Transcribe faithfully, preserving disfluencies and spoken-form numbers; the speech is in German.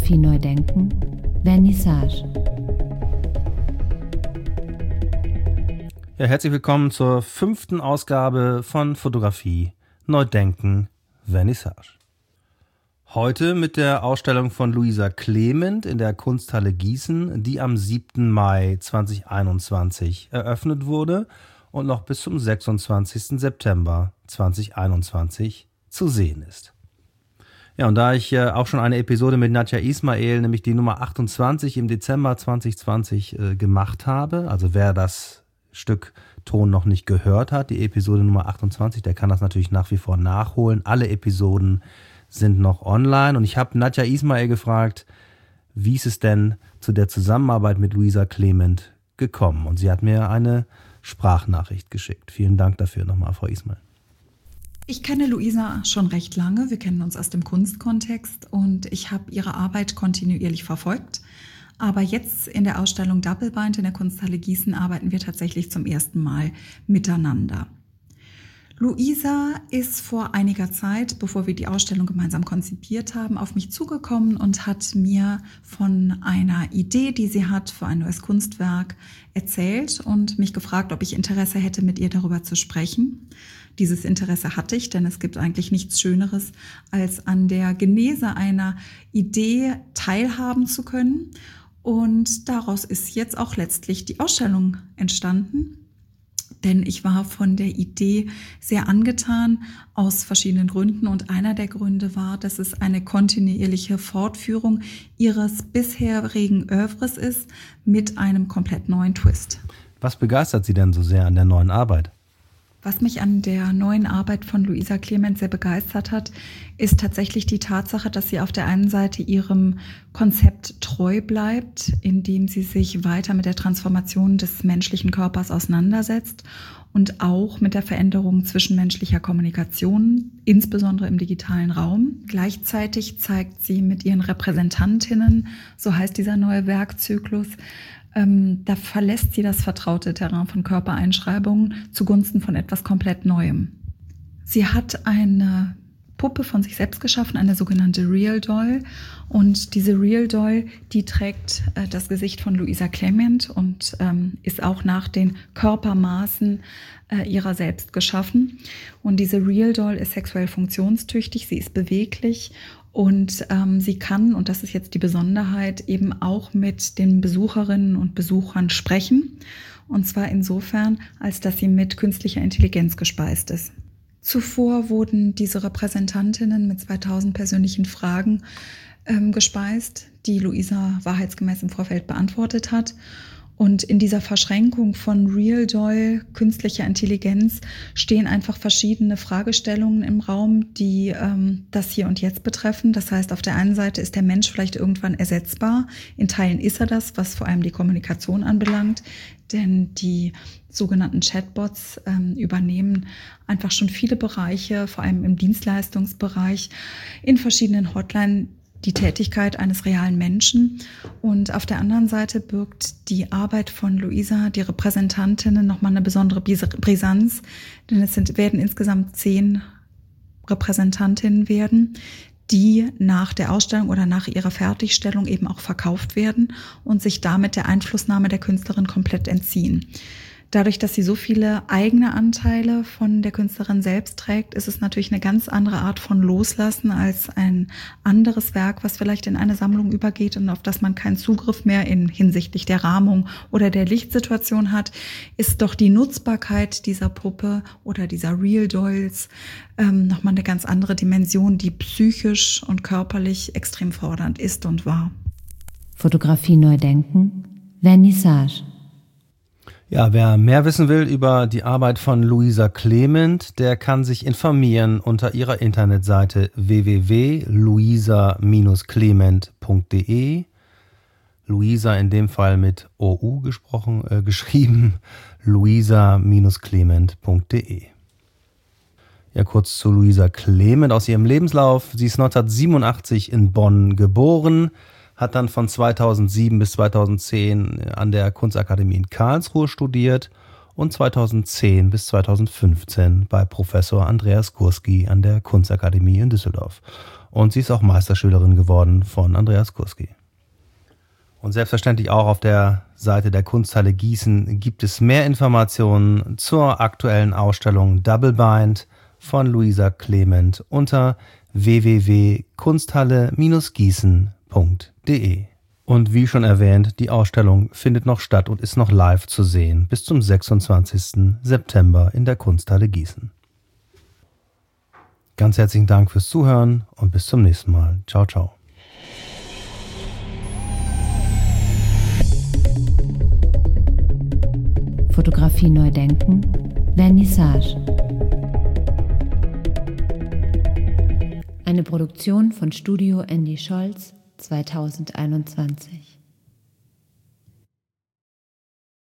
Fotografie neu denken, Vernissage. Ja, herzlich willkommen zur fünften Ausgabe von Fotografie neu denken, Vernissage. Heute mit der Ausstellung von Luisa Clement in der Kunsthalle Gießen, die am siebten Mai zweitausendeinundzwanzig eröffnet wurde und noch bis zum sechsundzwanzigsten September zweitausendeinundzwanzig zu sehen ist. Ja, und da ich äh, auch schon eine Episode mit Nadja Ismail, nämlich die Nummer achtundzwanzig im Dezember zweitausendzwanzig äh, gemacht habe, also wer das Stück Ton noch nicht gehört hat, die Episode Nummer achtundzwanzig, der kann das natürlich nach wie vor nachholen. Alle Episoden sind noch online und ich habe Nadja Ismail gefragt, wie ist es denn zu der Zusammenarbeit mit Luisa Clement gekommen? Und sie hat mir eine Sprachnachricht geschickt. Vielen Dank dafür nochmal, Frau Ismail. Ich kenne Luisa schon recht lange. Wir kennen uns aus dem Kunstkontext und ich habe ihre Arbeit kontinuierlich verfolgt. Aber jetzt in der Ausstellung Doppelbind in der Kunsthalle Gießen arbeiten wir tatsächlich zum ersten Mal miteinander. Luisa ist vor einiger Zeit, bevor wir die Ausstellung gemeinsam konzipiert haben, auf mich zugekommen und hat mir von einer Idee, die sie hat für ein neues Kunstwerk, erzählt und mich gefragt, ob ich Interesse hätte, mit ihr darüber zu sprechen. Dieses Interesse hatte ich, denn es gibt eigentlich nichts Schöneres, als an der Genese einer Idee teilhaben zu können. Und daraus ist jetzt auch letztlich die Ausstellung entstanden. Denn ich war von der Idee sehr angetan aus verschiedenen Gründen. Und einer der Gründe war, dass es eine kontinuierliche Fortführung ihres bisherigen Œuvres ist mit einem komplett neuen Twist. Was begeistert Sie denn so sehr an der neuen Arbeit? Was mich an der neuen Arbeit von Luisa Clement sehr begeistert hat, ist tatsächlich die Tatsache, dass sie auf der einen Seite ihrem Konzept treu bleibt, indem sie sich weiter mit der Transformation des menschlichen Körpers auseinandersetzt und auch mit der Veränderung zwischenmenschlicher Kommunikation, insbesondere im digitalen Raum. Gleichzeitig zeigt sie mit ihren Repräsentantinnen, so heißt dieser neue Werkzyklus, Ähm, da verlässt sie das vertraute Terrain von Körpereinschreibungen zugunsten von etwas komplett Neuem. Sie hat eine Puppe von sich selbst geschaffen, eine sogenannte Real Doll. Und diese Real Doll, die trägt äh, das Gesicht von Luisa Clement und ähm, ist auch nach den Körpermaßen äh, ihrer selbst geschaffen. Und diese Real Doll ist sexuell funktionstüchtig, sie ist beweglich. Und ähm, sie kann, und das ist jetzt die Besonderheit, eben auch mit den Besucherinnen und Besuchern sprechen. Und zwar insofern, als dass sie mit künstlicher Intelligenz gespeist ist. Zuvor wurden diese Repräsentantinnen mit zweitausend persönlichen Fragen ähm, gespeist, die Luisa wahrheitsgemäß im Vorfeld beantwortet hat. Und in dieser Verschränkung von Real Doll, künstlicher Intelligenz, stehen einfach verschiedene Fragestellungen im Raum, die ähm, das Hier und Jetzt betreffen. Das heißt, auf der einen Seite ist der Mensch vielleicht irgendwann ersetzbar. In Teilen ist er das, was vor allem die Kommunikation anbelangt. Denn die sogenannten Chatbots ähm, übernehmen einfach schon viele Bereiche, vor allem im Dienstleistungsbereich, in verschiedenen Hotlines, die Tätigkeit eines realen Menschen. Und auf der anderen Seite birgt die Arbeit von Luisa, die Repräsentantinnen, nochmal eine besondere Brisanz, denn es sind, werden insgesamt zehn Repräsentantinnen werden, die nach der Ausstellung oder nach ihrer Fertigstellung eben auch verkauft werden und sich damit der Einflussnahme der Künstlerin komplett entziehen. Dadurch, dass sie so viele eigene Anteile von der Künstlerin selbst trägt, ist es natürlich eine ganz andere Art von Loslassen als ein anderes Werk, was vielleicht in eine Sammlung übergeht und auf das man keinen Zugriff mehr in hinsichtlich der Rahmung oder der Lichtsituation hat, ist doch die Nutzbarkeit dieser Puppe oder dieser Real Dolls ähm, nochmal eine ganz andere Dimension, die psychisch und körperlich extrem fordernd ist und war. Fotografie neu denken, Vernissage. Ja, wer mehr wissen will über die Arbeit von Luisa Clement, der kann sich informieren unter ihrer Internetseite w w w punkt luisa clement punkt d e. Luisa in dem Fall mit O U gesprochen, äh, geschrieben, luisa clement punkt d e. Ja, kurz zu Luisa Clement aus ihrem Lebenslauf. Sie ist neunzehnhundertsiebenundachtzig in Bonn geboren, hat dann von zweitausendsieben bis zweitausendzehn an der Kunstakademie in Karlsruhe studiert und zweitausendzehn bis zweitausendfünfzehn bei Professor Andreas Gursky an der Kunstakademie in Düsseldorf. und sie ist auch Meisterschülerin geworden von Andreas Kurski. Und selbstverständlich auch auf der Seite der Kunsthalle Gießen gibt es mehr Informationen zur aktuellen Ausstellung Double Bind von Luisa Clement unter w w w punkt kunsthalle gießen punkt de. Und wie schon erwähnt, die Ausstellung findet noch statt und ist noch live zu sehen bis zum sechsundzwanzigsten September in der Kunsthalle Gießen. Ganz herzlichen Dank fürs Zuhören und bis zum nächsten Mal. Ciao, ciao. Fotografie neu denken, Vernissage. Eine Produktion von Studio Andy Scholz zweitausendeinundzwanzig.